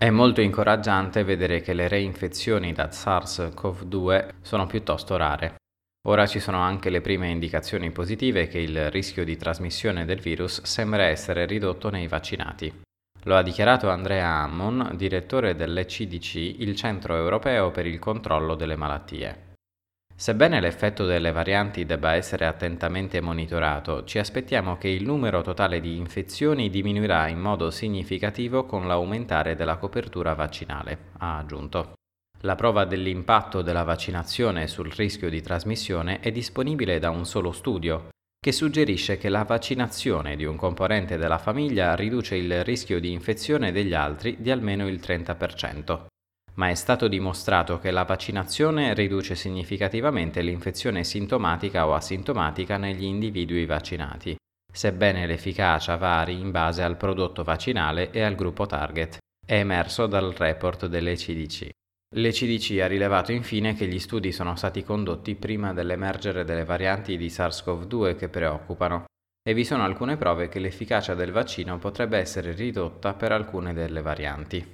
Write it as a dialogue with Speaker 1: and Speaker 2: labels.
Speaker 1: È molto incoraggiante vedere che le reinfezioni da SARS-CoV-2 sono piuttosto rare. Ora ci sono anche le prime indicazioni positive che il rischio di trasmissione del virus sembra essere ridotto nei vaccinati. Lo ha dichiarato Andrea Ammon, direttore dell'ECDC, il Centro Europeo per il Controllo delle Malattie. Sebbene l'effetto delle varianti debba essere attentamente monitorato, ci aspettiamo che il numero totale di infezioni diminuirà in modo significativo con l'aumentare della copertura vaccinale, ha aggiunto. La prova dell'impatto della vaccinazione sul rischio di trasmissione è disponibile da un solo studio, che suggerisce che la vaccinazione di un componente della famiglia riduce il rischio di infezione degli altri di almeno il 30%. Ma è stato dimostrato che la vaccinazione riduce significativamente l'infezione sintomatica o asintomatica negli individui vaccinati, sebbene l'efficacia vari in base al prodotto vaccinale e al gruppo target. È emerso dal report dell'ECDC. L'ECDC ha rilevato infine che gli studi sono stati condotti prima dell'emergere delle varianti di SARS-CoV-2 che preoccupano e vi sono alcune prove che l'efficacia del vaccino potrebbe essere ridotta per alcune delle varianti.